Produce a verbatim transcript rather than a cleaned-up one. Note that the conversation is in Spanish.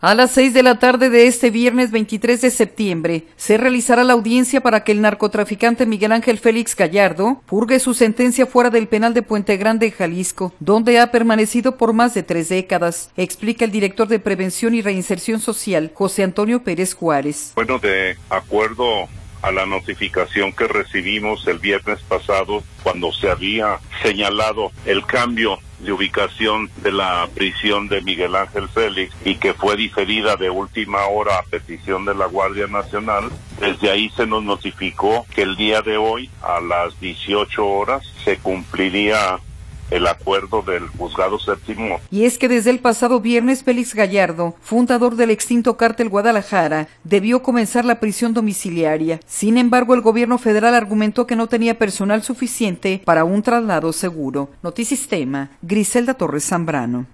A las seis de la tarde de este viernes veintitrés de septiembre se realizará la audiencia para que el narcotraficante Miguel Ángel Félix Gallardo purgue su sentencia fuera del penal de Puente Grande, Jalisco, donde ha permanecido por más de tres décadas, explica el director de Prevención y Reinserción Social, José Antonio Pérez Juárez. Bueno, de acuerdo a la notificación que recibimos el viernes pasado, cuando se había señalado el cambio de ubicación de la prisión de Miguel Ángel Félix y que fue diferida de última hora a petición de la Guardia Nacional, desde ahí se nos notificó que el día de hoy a las dieciocho horas se cumpliría el acuerdo del juzgado séptimo. Y es que desde el pasado viernes Félix Gallardo, fundador del extinto cártel Guadalajara, debió comenzar la prisión domiciliaria. Sin embargo, el gobierno federal argumentó que no tenía personal suficiente para un traslado seguro. Notisistema, Griselda Torres Zambrano.